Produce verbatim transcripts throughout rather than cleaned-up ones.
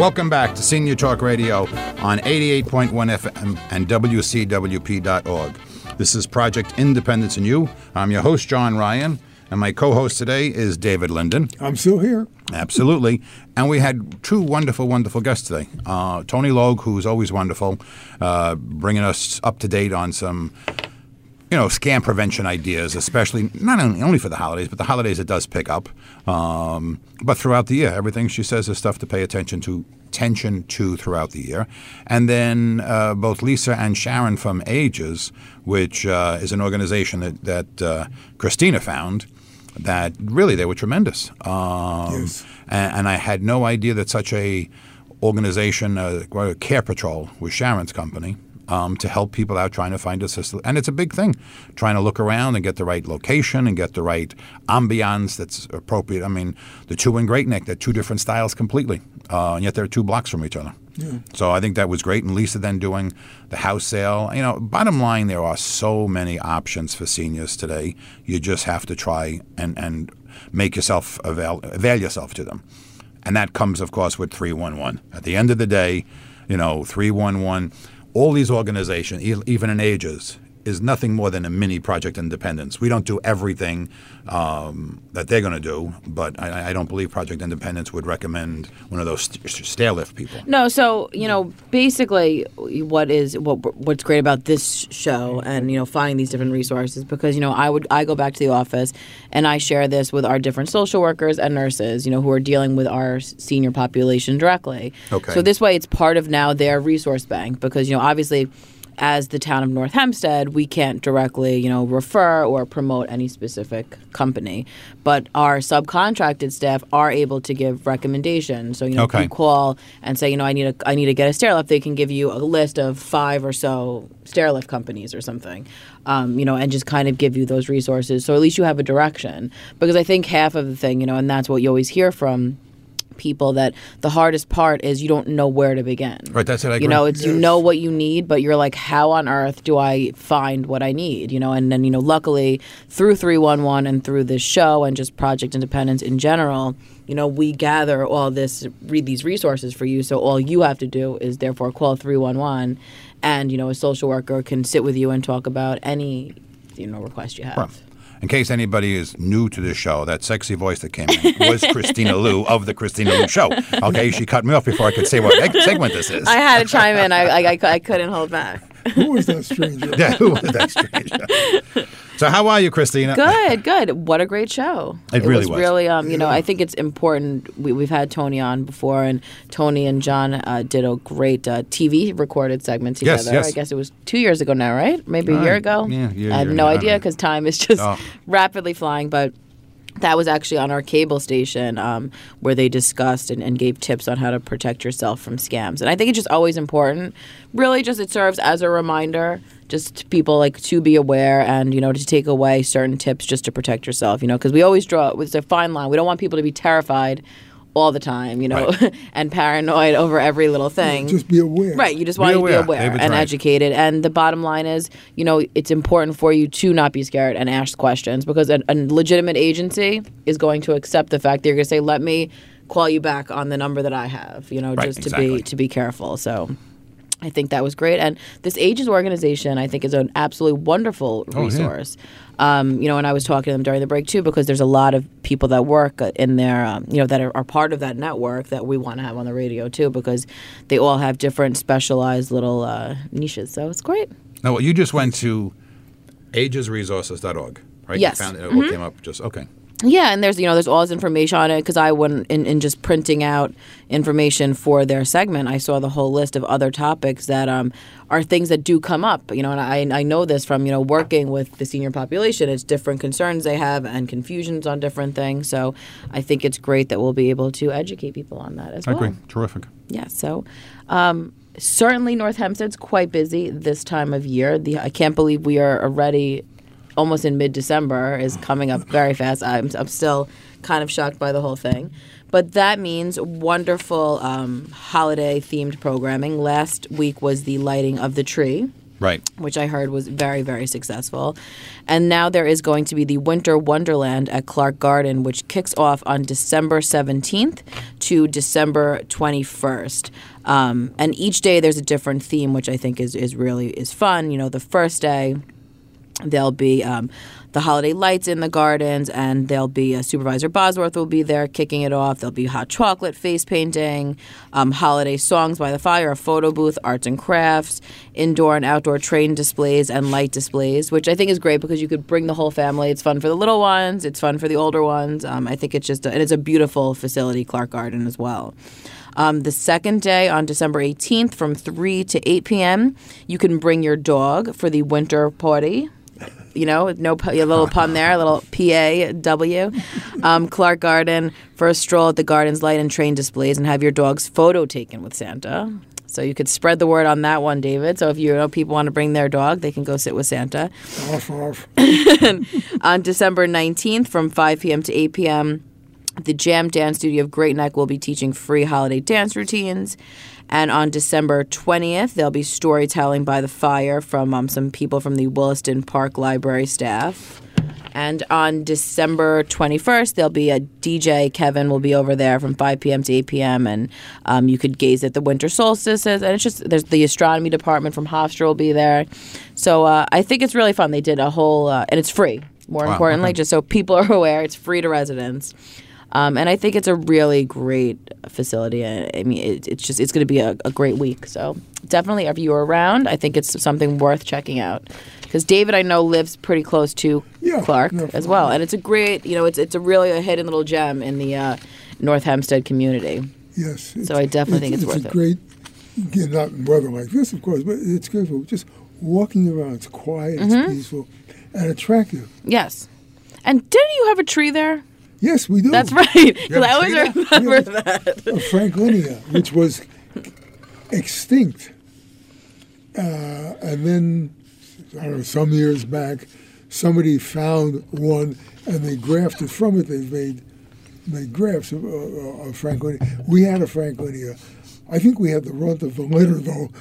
Welcome back to Senior Talk Radio on eighty-eight point one F M and W C W P dot org. This is Project Independence in You. I'm your host, John Ryan, and my co-host today is David Linden. I'm still here. Absolutely. And we had two wonderful, wonderful guests today. Uh, Tony Logue, who's always wonderful, uh, bringing us up to date on some, you know, scam prevention ideas, especially not only, only for the holidays, but the holidays it does pick up. Um, but throughout the year, everything she says is stuff to pay attention to, attention to throughout the year. And then uh, both Lisa and Sharon from Ages, which uh, is an organization that, that uh, Christina found, that really they were tremendous. Um, yes. and, and I had no idea that such a organization, uh, Care Patrol, was Sharon's company. Um, to help people out trying to find assistance. And it's a big thing, trying to look around and get the right location and get the right ambiance that's appropriate. I mean, the two in Great Neck, they're two different styles completely, uh, and yet they're two blocks from each other. Yeah. So I think that was great. And Lisa then doing the house sale. You know, bottom line, there are so many options for seniors today. You just have to try and, and make yourself avail, avail yourself to them. And that comes, of course, with three one one. At the end of the day, you know, three one one, all these organizations, even in Ages, is nothing more than a mini Project Independence. We don't do everything um, that they're going to do, but I, I don't believe Project Independence would recommend one of those st- stair lift people. No, so, you know, basically what is what what's great about this show and, you know, finding these different resources, because, you know, I would I go back to the office and I share this with our different social workers and nurses, you know, who are dealing with our senior population directly. Okay. So this way it's part of now their resource bank, because, you know, obviously as the town of North Hempstead, we can't directly, you know, refer or promote any specific company. But our subcontracted staff are able to give recommendations. So, you know, okay. if you call and say, you know, I need a, I need to get a stair lift, they can give you a list of five or so stair lift companies or something, um, you know, and just kind of give you those resources. So at least you have a direction. Because I think half of the thing, you know, and that's what you always hear from people, that the hardest part is you don't know where to begin. Right, that's it. I agree. You know, it's yes. you know what you need, but you're like, how on earth do I find what I need? You know, and then, you know, luckily through three one one and through this show and just Project Independence in general, you know, we gather all this, read these resources for you. So all you have to do is therefore call three one one, and, you know, a social worker can sit with you and talk about any, you know, request you have. Right. In case anybody is new to the show, that sexy voice that came in was Christina Liu of the Christina Liu Show. Okay, she cut me off before I could say what segment this is. I had to chime in. I, I, I couldn't hold back. Who was that stranger? Yeah, who was that stranger? So how are you, Christina? Good, good. What a great show. It, it really was. was. Really, um, you yeah. know, I think it's important. We, we've had Tony on before, and Tony and John uh, did a great uh, T V recorded segment together. Yes, yes. I guess it was two years ago now, right? Maybe a Uh, year ago? yeah, year, I have year, no I don't idea know. because time is just Oh. rapidly flying, but that was actually on our cable station um, where they discussed and, and gave tips on how to protect yourself from scams. And I think it's just always important. Really, just it serves as a reminder, just to people like to be aware and, you know, to take away certain tips just to protect yourself, you know, because we always draw, it's a fine line. We don't want people to be terrified all the time, you know, Right. and paranoid over every little thing. Just be aware. Right, you just Be want aware. to be aware David's and right. educated. And the bottom line is, you know, it's important for you to not be scared and ask questions, because a, a legitimate agency is going to accept the fact that you're going to say, let me call you back on the number that I have, you know, Right, just to exactly. be to be careful. So I think that was great. And this Ages organization, I think, is an absolutely wonderful Oh, yeah. resource. Um, you know, and I was talking to them during the break, too, because there's a lot of people that work in there, um, you know, that are, are part of that network that we want to have on the radio, too, because they all have different specialized little uh, niches. So it's great. Now, you just went to ages resources dot org, right? Yes. You found it, it Mm-hmm. all came up just, okay. Yeah, and there's, you know, there's all this information on it, because I went in, in just printing out information for their segment, I saw the whole list of other topics that um, are things that do come up, you know, and I, I know this from, you know, working with the senior population. It's different concerns they have and confusions on different things. So I think it's great that we'll be able to educate people on that as I well. agree. Terrific. Yeah, so um, certainly North Hempstead's quite busy this time of year. The, I can't believe we are already almost in mid-December, is coming up very fast. I'm, I'm still kind of shocked by the whole thing. But that means wonderful um, holiday-themed programming. Last week was the lighting of the tree. Right. which I heard was very, very successful. And now there is going to be the Winter Wonderland at Clark Garden, which kicks off on December seventeenth to December twenty-first. Um, and each day there's a different theme, which I think is, is really is fun. You know, the first day there'll be um, the holiday lights in the gardens, and there'll be uh, Supervisor Bosworth will be there kicking it off. There'll be hot chocolate, face painting, um, holiday songs by the fire, a photo booth, arts and crafts, indoor and outdoor train displays, and light displays, which I think is great because you could bring the whole family. It's fun for the little ones. It's fun for the older ones. Um, I think it's just a, and it's a beautiful facility, Clark Garden, as well. Um, the second day on December eighteenth from three to eight p.m., you can bring your dog for the winter party. You know, no a little pun there, a little P A W. Um, Clark Garden for a stroll at the garden's light and train displays and have your dog's photo taken with Santa. So you could spread the word on that one, David. So if you know people want to bring their dog, they can go sit with Santa. Off, off. On December nineteenth from five p.m. to eight p.m., the Jam Dance Studio of Great Neck will be teaching free holiday dance routines. And on December twentieth, there'll be storytelling by the fire from um, some people from the Williston Park Library staff. And on December twenty-first, there'll be a D J. Kevin will be over there from five p.m. to eight p.m. And um, you could gaze at the winter solstices. And it's just, there's the astronomy department from Hofstra will be there. So uh, I think it's really fun. They did a whole, uh, and it's free, more Wow, importantly, okay. just so people are aware, it's free to residents. Um, and I think it's a really great facility. I, I mean, it, it's just it's going to be a, a great week. So definitely, if you're around, I think it's something worth checking out. Because David, I know, lives pretty close to Yeah, Clark no, as well, and it's a great, you know, it's it's a really a hidden little gem in the uh, North Hempstead community. Yes. So I definitely think it's it's worth a it. great, again, not in weather like this, of course, but it's good for just walking around. It's quiet, Mm-hmm. it's peaceful, and attractive. Yes. And didn't you have a tree there? Yes, we do. That's right. Because have I a always tree remember Yeah. that. A Franklinia, which was extinct. Uh, and then, I don't know, some years back, somebody found one and they grafted from it. They made made grafts of, uh, of Franklinia. We had a Franklinia. I think we had the runt of the litter, though.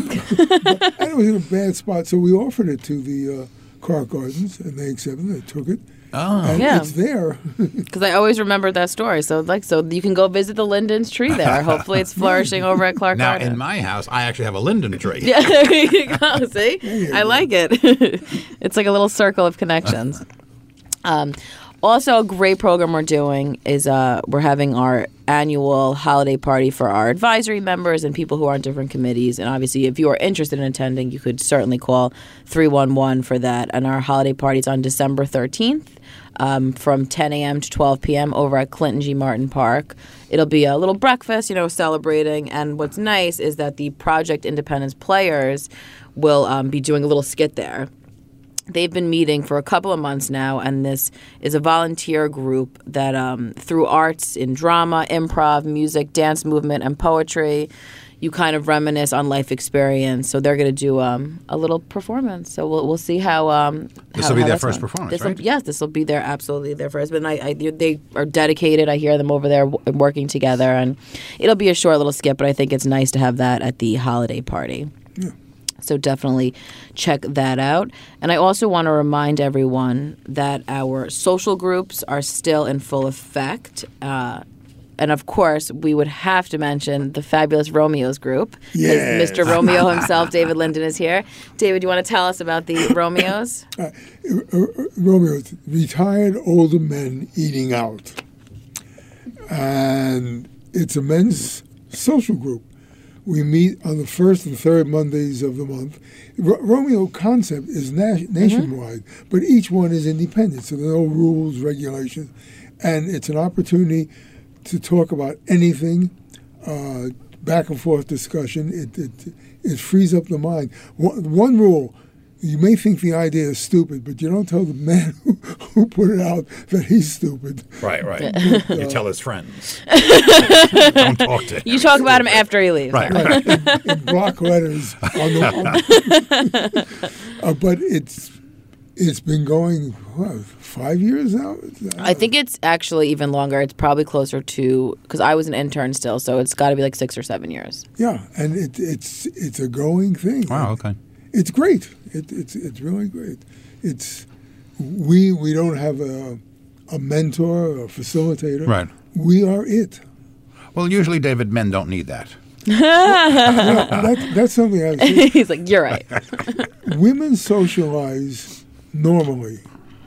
But, and it was in a bad spot, so we offered it to the uh, Clark Gardens, and they accepted it. They took it. Oh. And Yeah. it's there. Because I always remembered that story. So like, so you can go visit the Linden's tree there. Hopefully, it's flourishing over at Clark Now, Garden. in my house, I actually have a linden tree. Yeah, there you go. See, you I go. like it. It's like a little circle of connections. Um, also, a great program we're doing is uh, we're having our annual holiday party for our advisory members and people who are on different committees. And obviously, if you are interested in attending, you could certainly call three one one for that. And our holiday party is on December thirteenth. Um, from ten a.m. to twelve p.m. over at Clinton G. Martin Park. It'll be a little breakfast, you know, celebrating. And what's nice is that the Project Independence players will um, be doing a little skit there. They've been meeting for a couple of months now, and this is a volunteer group that, um, through arts in drama, improv, music, dance movement, and poetry, you kind of reminisce on life experience. So they're going to do um, a little performance. So we'll we'll see how um, This how- will be how their that's first going. performance, This'll- right? Yes, this will be their absolutely their first. But I, I, they are dedicated. I hear them over there w- working together, and it'll be a short little skit. But I think it's nice to have that at the holiday party. Yeah. So definitely check that out. And I also want to remind everyone that our social groups are still in full effect. Uh, and of course, we would have to mention the fabulous Romeos group. 'Cause Yes. Mister Romeo himself, David Linden, is here. David, do you want to tell us about the Romeos? Uh, uh, uh, Romeo's retired older men eating out. And it's a men's social group. We meet on the first and third Mondays of the month. R- Romeo concept is na- nationwide, but each one is independent, so there are no rules, regulations. And it's an opportunity to talk about anything, uh, back and forth discussion. It, it, it frees up the mind. One, one rule, you may think the idea is stupid, but you don't tell the man who, who put it out that he's stupid. Right, right. You tell his friends. Don't talk to him. You talk about him after he leaves. Right, Right, in, in block letters on the on, uh, but it's it's been going what, five years now. I think it's actually even longer. It's probably closer to, because I was an intern still, so it's got to be like six or seven years. Yeah, and it, it's it's a growing thing. Wow, okay. it's great. It, it's it's really great. It's we we don't have a a mentor or a facilitator. Right. We are it. Well, usually, David, men don't need that. Well, that, that's something I say. He's like, you're right. Women socialize normally.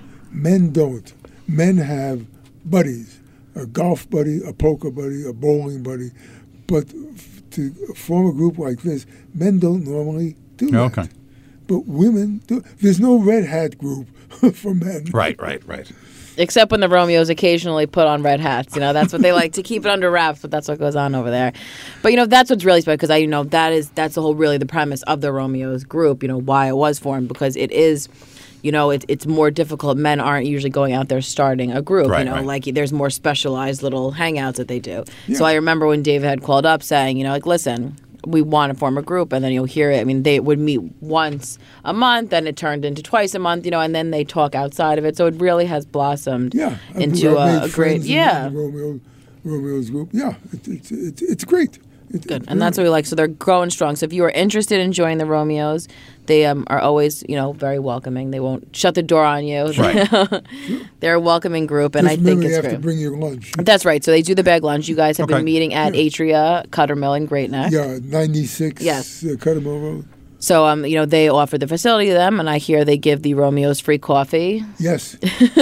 Men don't. Men have buddies, a golf buddy, a poker buddy, a bowling buddy. But f- to form a group like this, men don't normally do that. Okay. But women do. There's no red hat group for men. Right, right, right. Except when the Romeos occasionally put on red hats. You know, that's what they like to keep it under wraps, but that's what goes on over there. But, you know, that's what's really special because, I, you know, that is, that's the whole really the premise of the Romeos group, you know, why it was formed, because it is, you know, it, it's more difficult. Men aren't usually going out there starting a group, Right, you know, right. like there's more specialized little hangouts that they do. Yeah. So I remember when David had called up saying, you know, like, listen, we want to form a group, and then you'll hear it. I mean, they would meet once a month, and it turned into twice a month, you know, and then they talk outside of it. So it really has blossomed Yeah. I've- into I've a, made a great, friends in yeah. the Romeo, Romeo's group. Yeah, it, it's it's it's great. It, Good, it and that's what really- we like. So they're growing strong. So if you are interested in joining the Romeos, they um, are always, you know, very welcoming. They won't shut the door on you. Right. They're a welcoming group, and Just I think remember it's you have great. to bring your lunch. That's right. So they do the bag lunch. You guys have Okay. been meeting at Atria Cutter Mill in Great Neck. Yeah, ninety-six. Yes. Uh, Cuddermill Road. So um, you know, they offer the facility to them, and I hear they give the Romeos free coffee. Yes.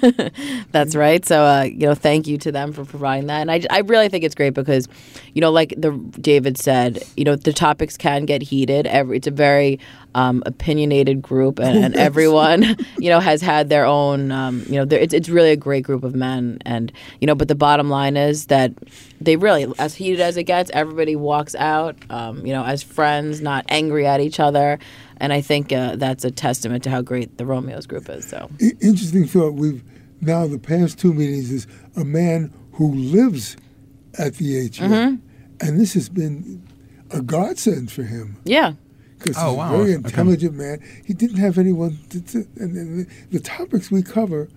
That's right. So, uh, you know, thank you to them for providing that. And I, I really think it's great because, you know, like the David said, you know, the topics can get heated. Every, it's a very um, opinionated group, and, and everyone, you know, has had their own, um, you know, there- it's, it's really a great group of men. And, you know, but the bottom line is that they really, as heated as it gets, everybody walks out, um, you know, as friends, not angry at each other. And I think uh, that's a testament to how great the Romeos group is. So. I- interesting thought. We've now the past two meetings is a man who lives at the H M, Mm-hmm. and this has been a godsend for him Yeah. because Oh, he's wow. a very Okay. intelligent man. He didn't have anyone to, to and, and the, the topics we cover.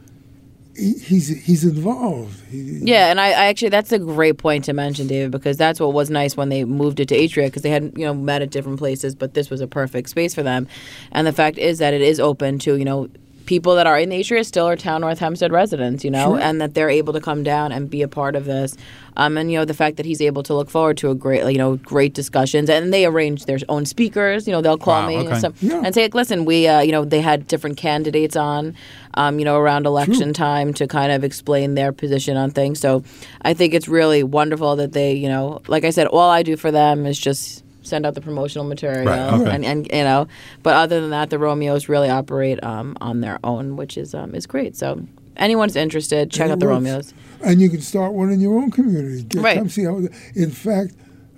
He, he's he's involved. He, Yeah, and I, I actually that's a great point to mention, David, because that's what was nice when they moved it to Atria, because they had, you know, met at different places, but this was a perfect space for them. And the fact is that it is open to, you know, people that are in Atria still are Town North Hempstead residents, you know, Sure. and that they're able to come down and be a part of this. Um, and, you know, the fact that he's able to look forward to a great, you know, great discussions. And they arrange their own speakers. You know, they'll call Wow, me okay. and, stuff, Yeah. and say, like, listen, we, uh, you know, they had different candidates on, um, you know, around election time to kind of explain their position on things. So I think it's really wonderful that they, you know, like I said, all I do for them is just send out the promotional material, Right, okay. and, and you know, but other than that, the Romeos really operate um, on their own, which is um, is great. So anyone's interested, check And out it the works. Romeos. And you can start one in your own community. Get, Right. Come see how. it- In fact,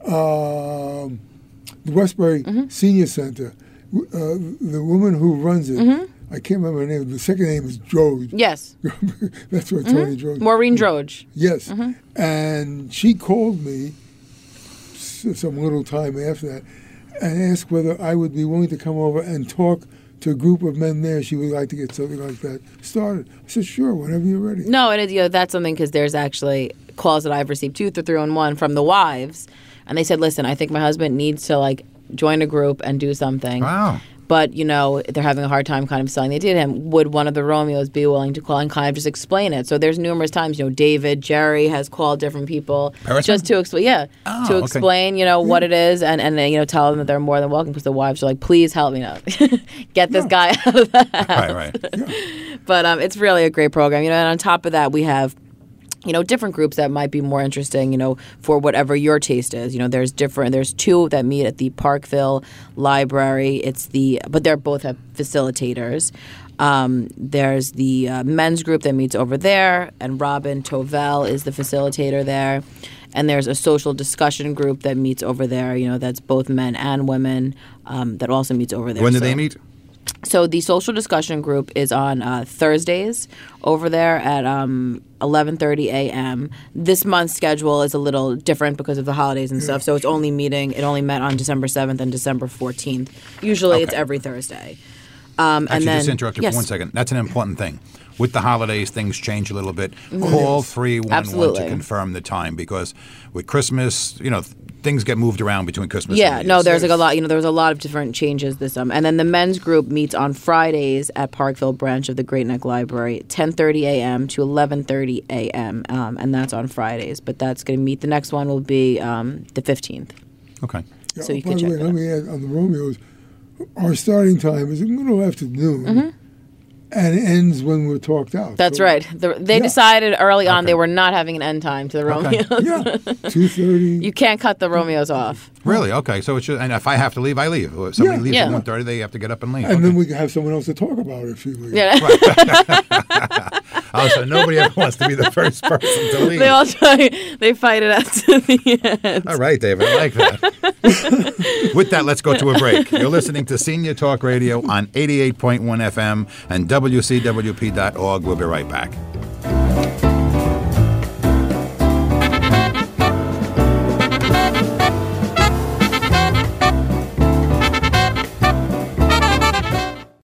um, the Westbury Mm-hmm. Senior Center, w- uh, the woman who runs it, Mm-hmm. I can't remember her name. The second name is Droge. Yes, That's what Tony Droge. Maureen Droge. Yes. Mm-hmm. And she called me s- some little time after that and asked whether I would be willing to come over and talk to a group of men there. She would like to get something like that started. I said, sure, whenever you're ready. No, it is, you know, that's something because there's actually calls that I've received two, three, and one from the wives, and they said, listen, I think my husband needs to like join a group and do something. Wow. But, you know, they're having a hard time kind of selling the idea to him. Would one of the Romeos be willing to call and kind of just explain it? So there's numerous times, you know, David, Jerry has called different people Pearson? just to explain, yeah, Oh, to okay. explain, you know, what it is and, and, you know, tell them that they're more than welcome because the wives are like, please help me out. Get this guy out of the house. Right, right. But um, it's really a great program, you know, and on top of that, we have you know, different groups that might be more interesting, you know, for whatever your taste is. You know, there's different, there's two that meet at the Parkville Library. It's the, but they're both have facilitators. Um, there's the uh, men's group that meets over there, and Robin Tovell is the facilitator there. And there's a social discussion group that meets over there, you know, that's both men and women, um, that also meets over there. When do So- they meet? So the social discussion group is on uh, Thursdays over there at um, eleven thirty a.m. This month's schedule is a little different because of the holidays and stuff. So it's only meeting. It only met on December seventh and December fourteenth. Usually it's Okay. every Thursday. Um, Actually, and then, just interrupt you yes. for one second. That's an important thing. With the holidays, things change a little bit. Call three one one Absolutely. to confirm the time because with Christmas, you know, th- things get moved around between Christmas. Yeah, and no, New Year's. there's like a lot. You know, there was a lot of different changes this um, and then the men's group meets on Fridays at Parkville branch of the Great Neck Library, ten thirty a.m. to eleven thirty a.m. Um, and that's on Fridays. But that's going to meet. The next one will be um, the fifteenth. Okay. Yeah, So you by can the check way, that let out. me add on the Romeos. Our starting time is a little after noon, Mm-hmm. and it ends when we're talked out. That's So, right. The, they Yeah. decided early on Okay. they were not having an end time to the Okay. Romeos. Yeah, two thirty. You can't cut the Romeos off. Really? Okay. So it's just, and if I have to leave, I leave. If somebody Yeah. leaves Yeah. at one thirty, they have to get up and leave. And Okay. then we can have someone else to talk about it if you leave. Yeah. Oh, so nobody ever wants to be the first person to leave. They all try. They fight it out to the end. All right, David, I like that. With that, let's go to a break. You're listening to Senior Talk Radio on eighty-eight point one F M and W C W P dot org. We'll be right back.